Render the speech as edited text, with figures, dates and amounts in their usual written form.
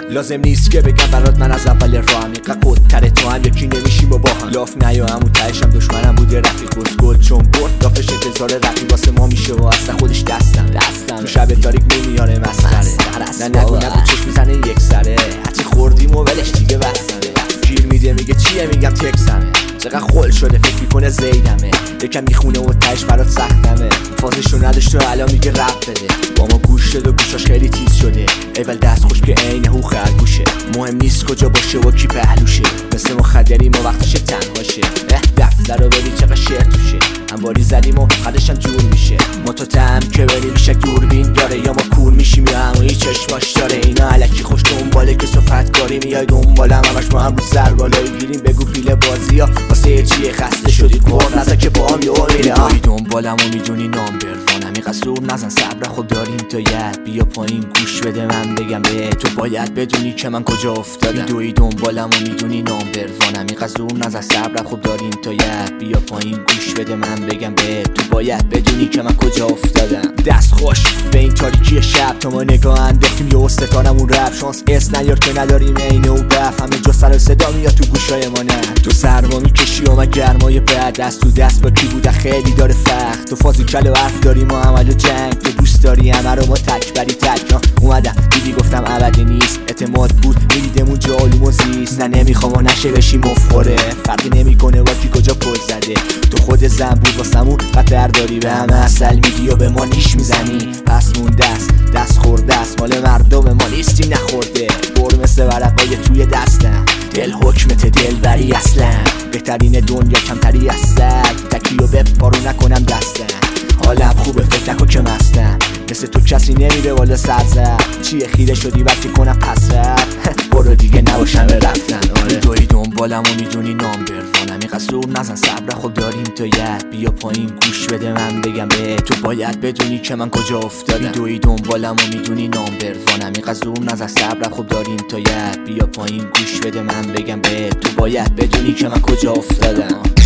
لازم نیست که بگم برات من از اول راهم اینقدر قدتر تو هم یکی نمیشیم و با هم لاف نیا همون تهشم دشمنم بوده رفیق گل چون برد لافش انتظار رفیق واسه ما میشه و اصلا خودش دستم تو شب تاریک نمیاره مسخره نه نگو چشم میزنه یک سره هرچی خوردیم و ولش دیگه بستنه گیر میده میگه چیه میگم تکسمه چقدر خل شده فکر میکنه زیدمه یکم میخونه و تهش برات سختمه فازشو نداشت و الان میگه رپ بده با ما گوش شده و گوشاش خیلی تیز شده اول دست خوش که عین هو خرگوشه مهم نیست کجا باشه و کی پهلوشه مثل مخدری ما وقتش تنهاشه دفتر رو ببین چقدر شعر توشه انباری زدیم و خدشم جور میشه ما تو تم که بریم میشه دوربین داره یا ما کور میشیم یا همونی چشماش داره اینا علکی خوش دنباله که صفتکاری میای دنبالم همش ما هم رو سر بالایی گیریم بگو پیل بازی ها واسه چیه خسته شدی کور نزا که با هم یه میره توی دنبالم و میدونی نامبروانم این قصور نزن صبر خود داریم تا ید بیا پایین گوش بده من بگم به تو باید بدونی که من کجا افتادم دوی دنبالم و میدونی نامبروانم این قصور نزن صبر خود داریم تا ید بیا پایین گوش بده من بگم به تو باید بدونی که من کجا افتادم دست خوش به این تاریکی شب تا ما نگاه انداختیم یه استکانمون رفت شانس نیار که نداریم اینه و بف همه جا سر صدا میاد تو گوشای ما نه تو سرما میکشی و من گرمای بعد دست تو دست با کی بوده خیلی داره فخر تو فازی کل و حرف داریم و عمل و جنگ تو دوست داری همه رو ما تک بری تک اومدم دیدی گفتم ابدی نیست اعتماد بود میدیدمون جالوم و زیست نه نمیخوام و نشه بشی مفخوره فرقی نمیکنه با کی کجا پل زده تو خود زن بود واسمون خطر داری به همه اصل میدی و به ما نیش میزنی پس مون دست خورده است مال مردم ما نیستی نخورده بر مثل ورقای توی دستم دل حکمت دل بری اصلا بهترین دنیا کمتری از سگ تکیو بپارو نکنم دستم حالم خوبه فکر نکن که مستم مثل تو کسی نمیره والا سرزد چیه خیره شدی وقتی کنم پس رفت برو دیگه نباشم رفتن توی دنبالم و میدونی نامبروانم این قصور نزن صبر خب داریم تا ید بیا پایین گوش بده من بگم به تو باید بدونی که من کجا افتادم توی دنبالم و میدونی نامبروانم این قصور نزن صبر خب داریم تا ید بیا پایین گوش بده من بگم به تو باید بدونی که من کجا افتادم